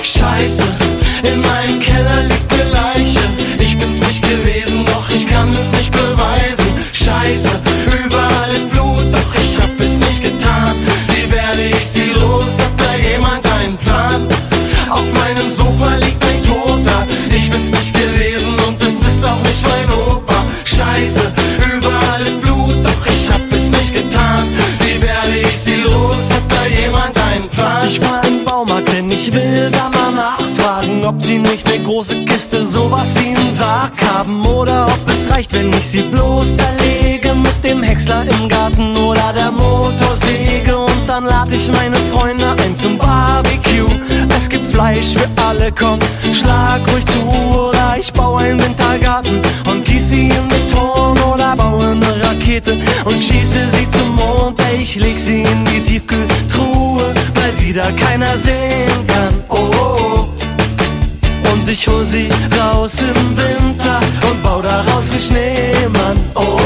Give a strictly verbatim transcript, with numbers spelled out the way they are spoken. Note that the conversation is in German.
Scheiße, in meinem Keller liegt ne Leiche. Ich bin's nicht gewesen, doch ich kann es nicht beweisen. Scheiße, überall ist Blut, doch ich hab es nicht getan. Wie werde ich sie los? Hat da jemand einen Plan? Auf meinem Sofa liegt ein Toter. Ich bin's nicht gewesen und es ist auch nicht mein Opa. Scheiße, überall ist Blut, doch ich hab es nicht getan. Wie werde ich sie los? Hat da jemand einen Plan? Ich war im Baumarkt, denn ich will da mal nachfragen, ob sie nicht ne große Kiste, sowas wie einen Sarg haben. Oder ob es reicht, wenn ich sie bloß zerlege mit dem Häcksler im Garten oder der Motorsäge. Und dann lade ich meine Freunde ein zum Barbecue. Es gibt Fleisch für alle, komm, schlag ruhig zu. Oder ich baue einen Wintergarten und gieße sie in Beton. Oder baue eine Rakete und schieße sie zum Mond. Ey, ich leg sie in die Tiefkühltruhe, weil sie da keiner sehen kann. Oh, oh, oh. Und ich hol sie raus im Winter und bau daraus einen Schneemann. Oh,